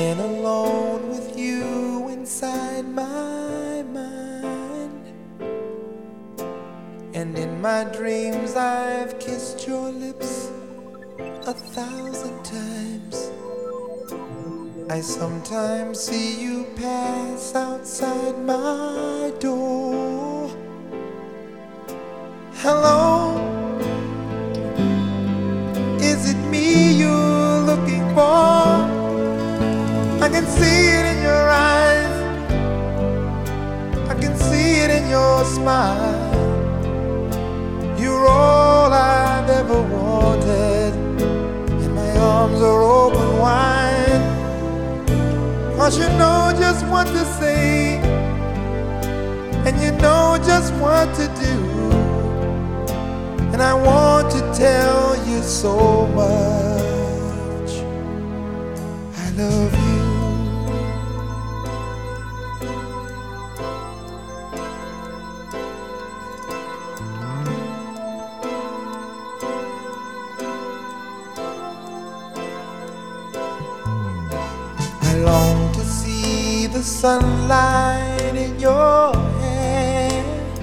been alone with you inside my mind, and in my dreams I've kissed your lips 1,000 times. I sometimes see you pass outside my door. Hello, is it me you're looking for? I can see it in your eyes, I can see it in your smile. You're all I've ever wanted, and my arms are open wide. 'Cause you know just what to say, and you know just what to do, and I want to tell you so much I love you. I long to see the sunlight in your hair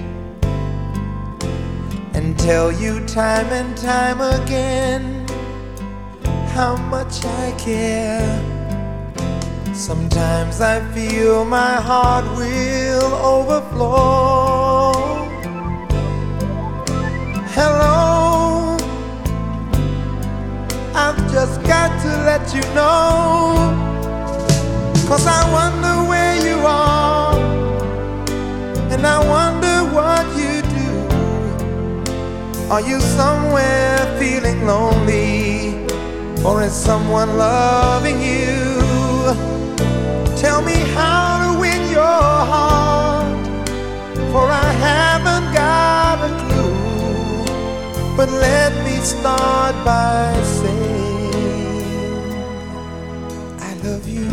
and tell you time and time again how much I care. Sometimes I feel my heart will overflow. Hello, I've just got to let you know, 'cause I wonder where you are, and I wonder what you do. Are you somewhere feeling lonely, or is someone loving you? Tell me how to win your heart, for I haven't got a clue. But let me start by saying I love you.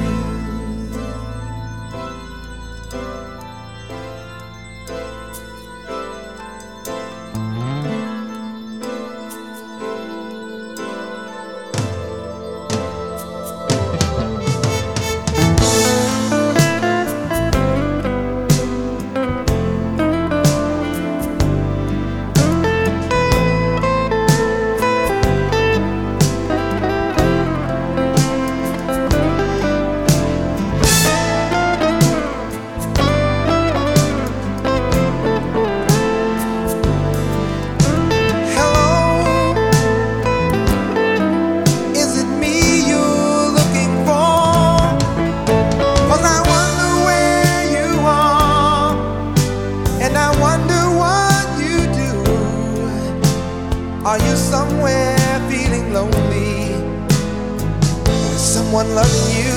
Are you somewhere feeling lonely? Is someone loving you?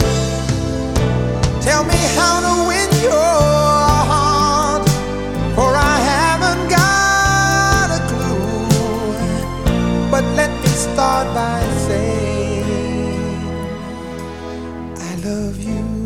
Tell me how to win your heart, for I haven't got a clue. But let me start by saying I love you.